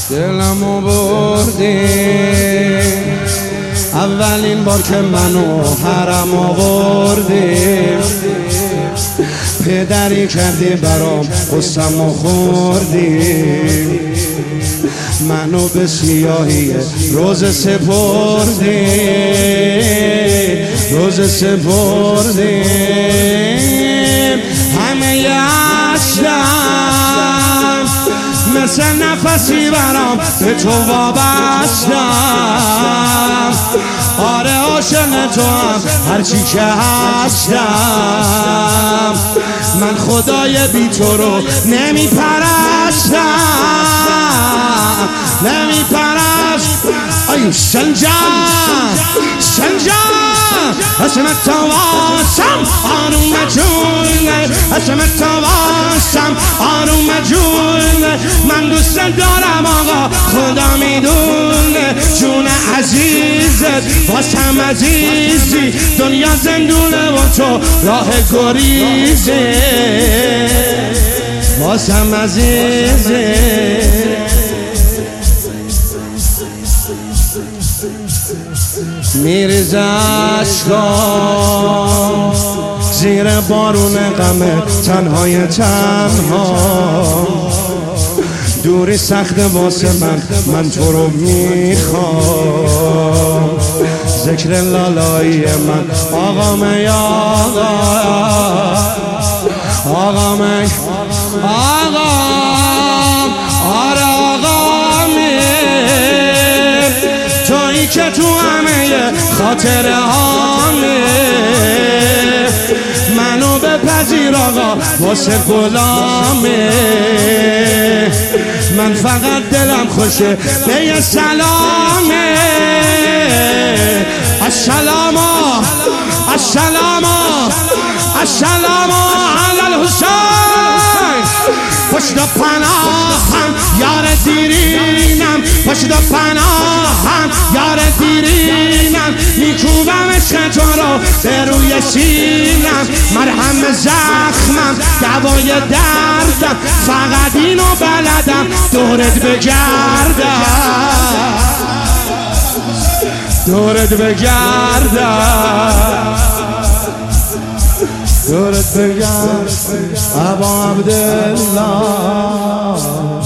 دلمو بردی اولین بار که منو حرم آوردی، پدری کردی برام قصه‌مو خوردی، منو به سیاهی روز سپردی، روز سپردی. همه هستم مثل نفسی برام به تو وابستم، آره عاشق تو هم هرچی که هستم، من خدای بی تو رو نمی پرستم، نمی پرست. ای سنجم سنجم اسمت تواسم آروم جونه، اسمت تواسم آروم جونه، من دوست دارم آقا خدا میدونه، جون عزیزت واسم عزیزی، دنیا زندونه و تو راه گریزه، واسم عزیزه. میریزه عشقام زیر بارون غم تنهای تنها، دوری سخت واسه من تو رو میخوام، ذکر لالایی من آقام یا آقام آقام، آره آقامی تویی که تو همه خاطره هامه، منو بپذیر آقا واسه غلامه، من فقط دلم خوشه به یه سلامه. السلام السلام السلام علی الحسین، پشت پناهم یار دیرینم، پشت پناهم یار دیرینم، میکوبم عشق تو رو به روی سینم، مرهم زخمم دوای دردم، فقط اینو بلدم دورت بگردم، دورت بگردم، دورت بگردم ابا عبدالله.